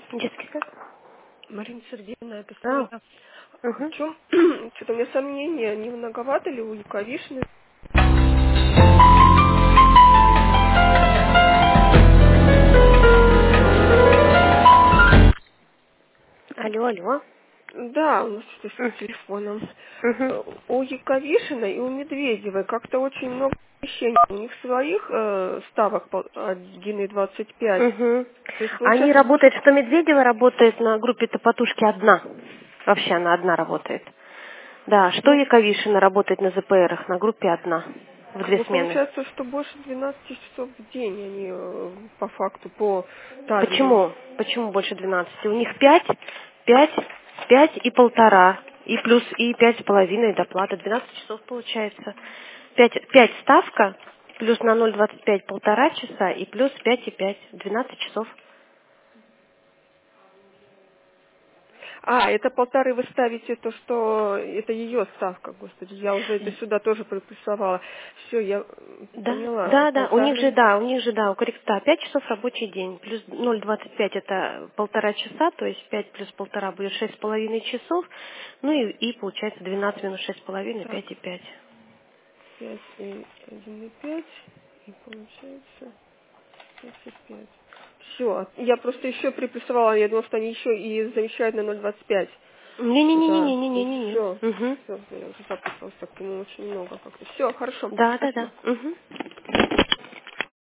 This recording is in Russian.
Детский сад? Марина Сергеевна, это А, Света. В угу. чем? Что-то у меня сомнения, не многовато ли у Яковишны? Алло, алло. Да, у нас что-то Угу. с телефоном. Угу. У Яковишиной и у Медведевой как-то очень много вещей. У них своих ставок 1,25. Угу. То есть Они получается больше... работают, что Медведева работает на группе Топотушки одна. Вообще она одна работает. Да, что Ну, Яковишина работает на ЗПРах, на группе одна. В две ну, смены. получается, что больше 12 часов в день они по факту, по таймеру. Почему? Почему больше 12? У них 5, 5, 5 и полтора. И плюс и 5,5 доплата. 12 часов получается. 5 ставка, плюс на 0,25 полтора часа и плюс 5,5. 12 часов. А, это полторы вы ставите то, что это ее ставка, господи, я уже это сюда тоже приплюсовала. Все, я Да, поняла, да, да, полторы. у них же, да, у корректа 5 часов рабочий день, плюс 0,25 это полтора часа, то есть 5 плюс полтора будет 6,5 часов, ну и получается 12 минус 6,5, Так, 5,5. 5 и 1,5, и получается 5,5. Все, я просто еще приплюсовала, я думала, что они еще и завещают на 0,25 за... Не-не-не-не-не-не-не-не. Все, Угу. все, я уже запуталась, так, по-моему, очень много как-то. Все, хорошо, Да, да, да. спасибо. Угу.